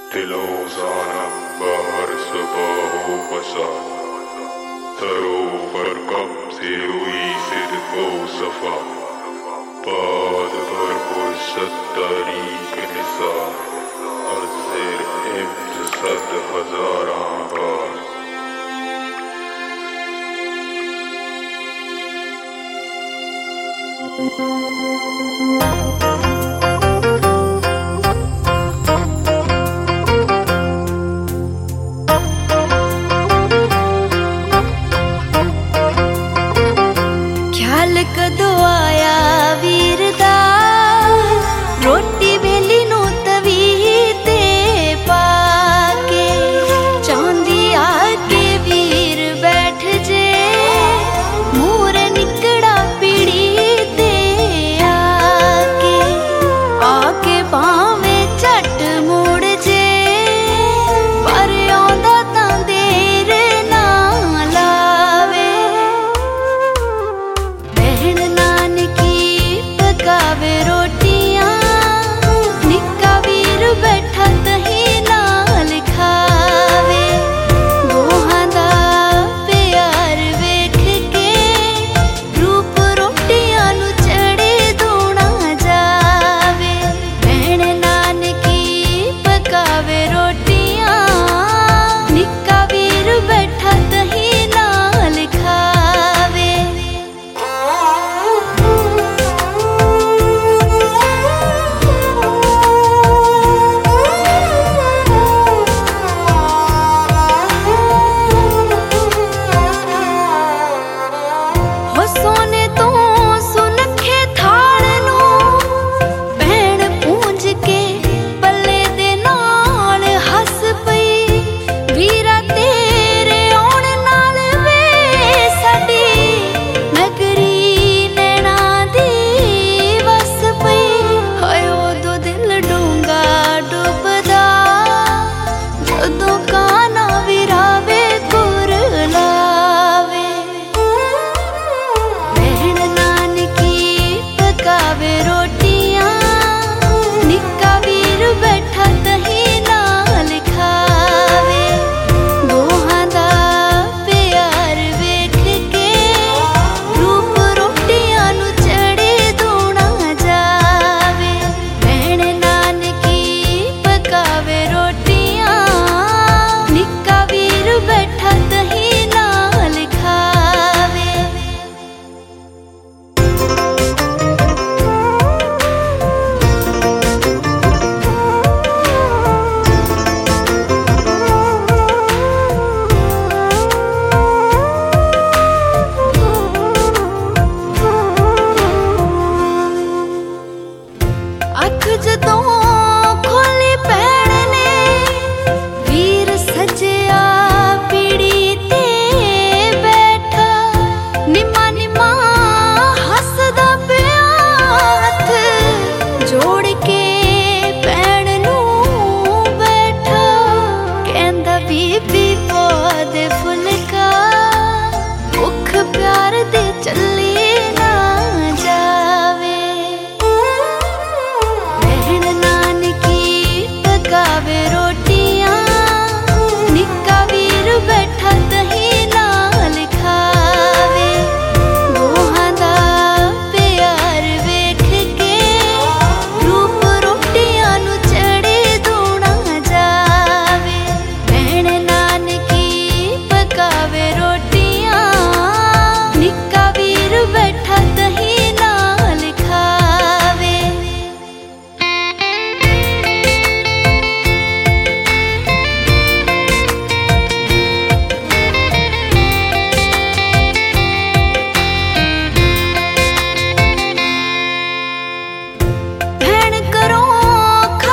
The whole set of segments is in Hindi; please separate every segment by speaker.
Speaker 1: दिलोज़ाना बाहर सुबह बसा सरोवर कम से हुई सिद्को सफा बाद पर फुर्सत तारीख निसार अज़र इम्त सद हज़ारां बार
Speaker 2: कदों आया वीर दा रोटी बेली नू तवी ते पाके चांदी आके वीर बैठ जे मूरे निकड़ा पीड़ी ते आके पावे झट मुड़ जे पर आंदा तां देर ना लावे पकावे रोटियां निक्का वीर बैठा तही नाल खावे दोहां दा प्यार वेख के रूप रोटियां नू चढ़े दोना जावे भैण नानकी पकावे रोटियां निक्का वीर बैठा तही नाल खावे सोने तो सुनखे थाल नू भैण पूंज के पल्ले दे नाल हस पई वीरा तेरे आउण नाल वे साडी नगरी नैना दी वस पई हाय उदों दिल डूंगा डुबदा जदों काना विरावे कुरलावे पकावे रोटियां निक्का वीर बैठा तही नाल खावे दोहां दा प्यार वेख के रूप रोटियां नू चढ़े दोना जावे भैण नानकी पकावे रोटियां निक्का वीर बैठा तही नाल खावे अख जदों खोली भैण ने वीर सजया पीड़ी ते बैठा निम्मा निम्मा हसदा पिया हथ जोड़ के भैण नू बैठा कहंदा बीबी पौध फुलका भुख प्यार दे चली ना जावे पकावे रोटियां निक्का वीर बैठा तही नाल खावे दोहां दा प्यार वेख के रूप रोटियां नू चढ़े दोना जावे भैण नानकी पकावे रोटियां निक्का वीर बैठा तही नाल खावे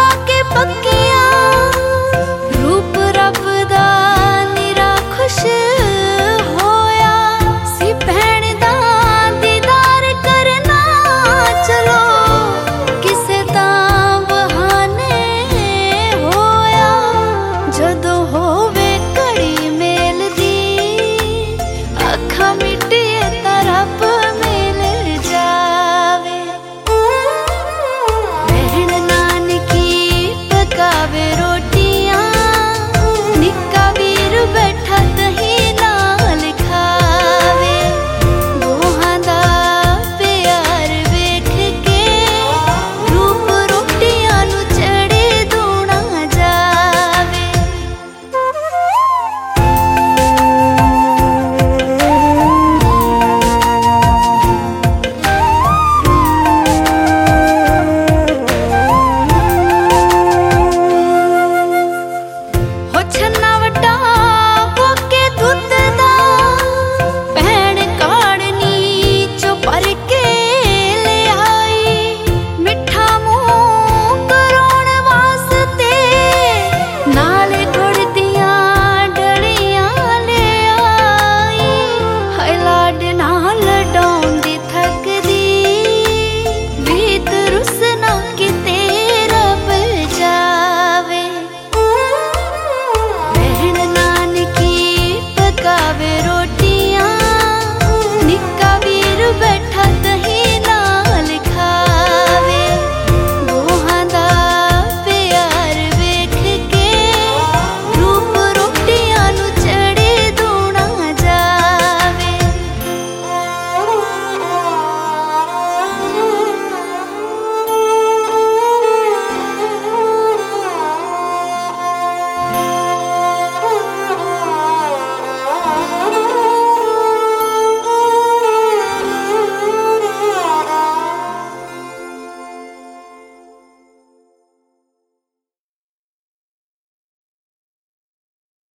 Speaker 2: रूप रब दा निरा खुश